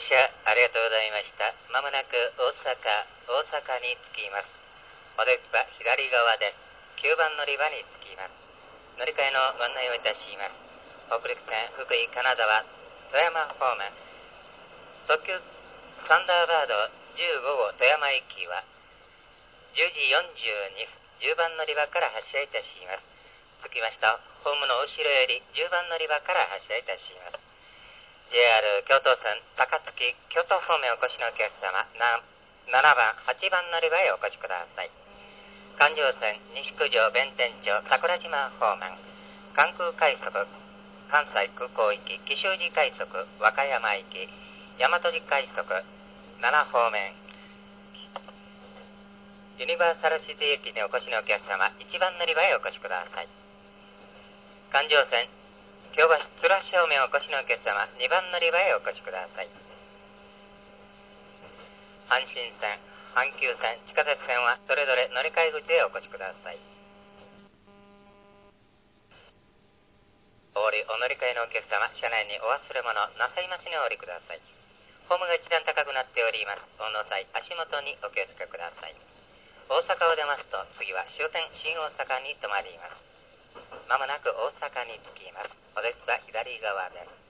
車ありがとうございました。まもなく大阪に着きます。お出口は左側です。9番乗り場に着きます。乗り換えのご案内をいたします。北陸線福井金沢富山方面特急サンダーバード15号富山行きは10時42分10番乗り場から発車いたします。着きました。ホームの後ろより10番乗り場から発車いたします。JR 京都線高槻京都方面お越しのお客様7番8番乗り場へお越しください。環状線西九条弁天町桜島方面関空快速関西空港行き紀州路快速和歌山行き大和路快速7方面ユニバーサルシティ駅にお越しのお客様1番乗り場へお越しください。環状線京橋鶴橋方面お越しのお客様2番乗り場へお越しください。阪神線阪急線地下鉄線はそれぞれ乗り換え口へお越しください。お乗り換えのお客様車内にお忘れ物なさいますにお降りください。ホームが一段高くなっております。お乗際足元にお気をつけください。大阪を出ますと次は終点新大阪に停まります。まもなく大阪に着きます。お出口は左側です。